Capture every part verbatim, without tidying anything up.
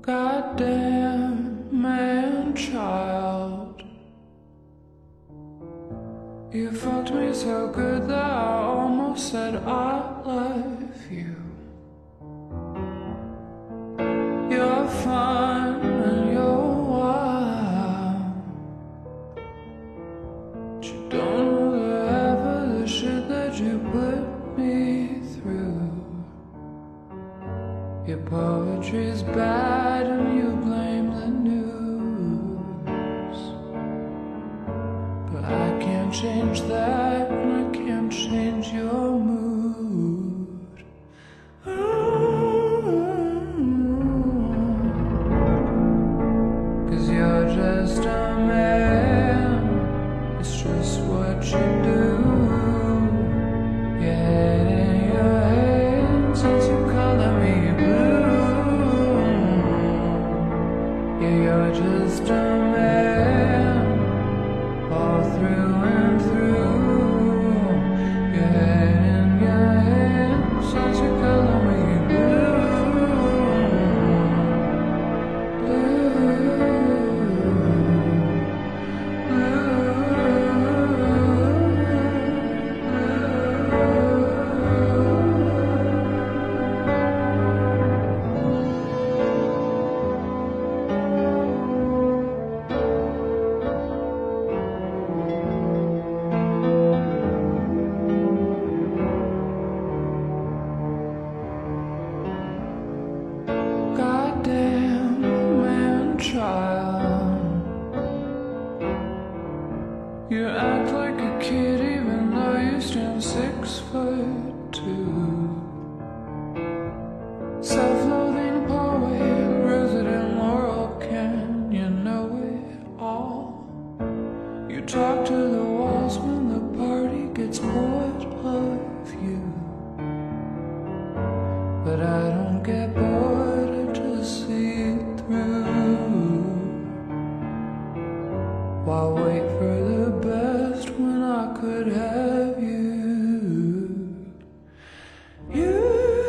Goddamn man-child, you fucked me so good that I almost said I love you. You're fine and you're wild, but you don't know the half of the shit that you put me through. Your poetry's bad and you blame the news, but I can't change that and I can't change your mood. Cause you're just a man, it's just what you do. Your head in your hands since you color me blue. Yeah, you're just a man, all through and through. Your head in your hands since you color me blue. Goddamn man-child, you act like a kid even though you stand six foot two. Self-loathing poet, resident Laurel Canyon, know it all. You talk to the walls when the party gets bored of you, but I don't get bored, I just see through. Why wait for the best when I could have you? You,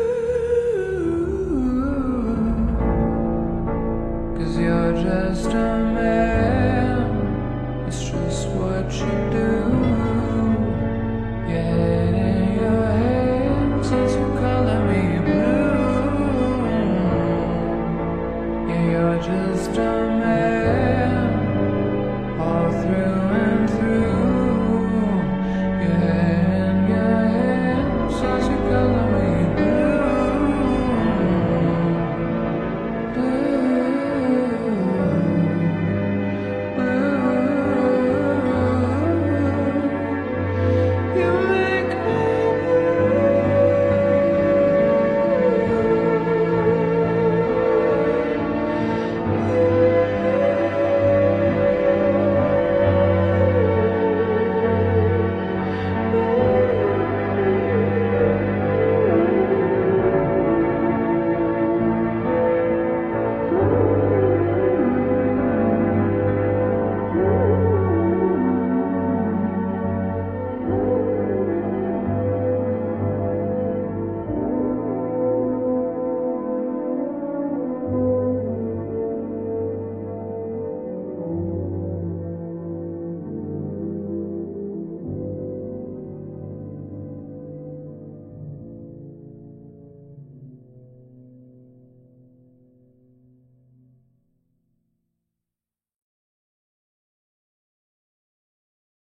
cause you're just a man, it's just what you do. Your head in your hands since you color me blue. Yeah, you're just a man,